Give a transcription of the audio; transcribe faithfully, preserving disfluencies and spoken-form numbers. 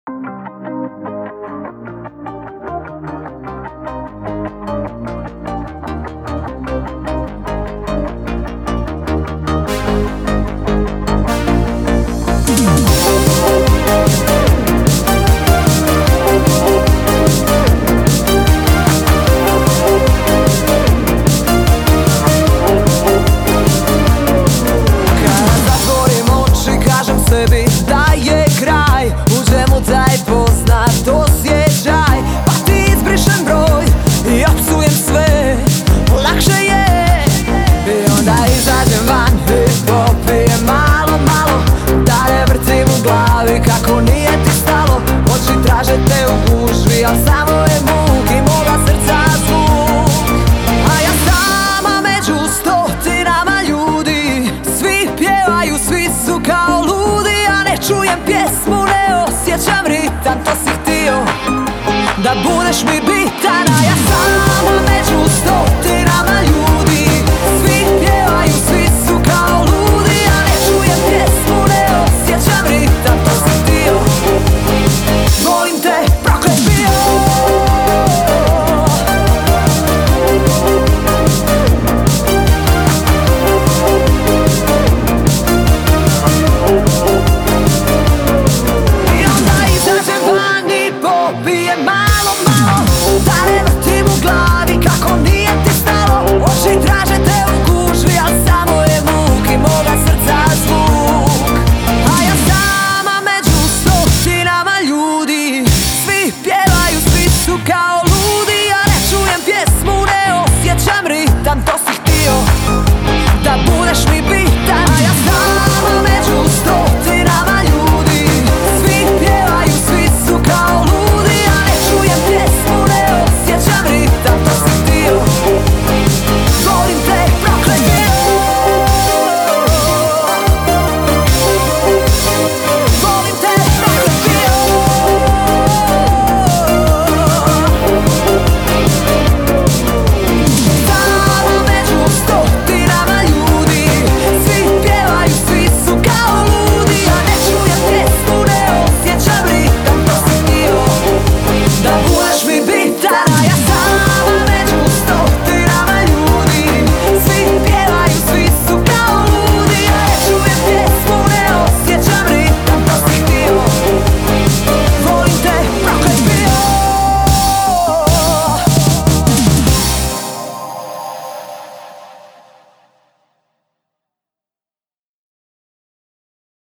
Da je kraj, uđem u taj poznat osjećaj, pa ti izbrišem broj i opsujem sve, lakše je. I onda izađem van i popijem malo, malo, da ne vrtim u glavi kako nije ti stalo. Oči traže te u gužvi, al samo je muk i moga srca zvuk. A ja sama među stotinama ljudi, svi pjevaju, svi su kao ludi. Čujem pjesmu, ne osjećam ritam, to si htio, da budeš mi bitan.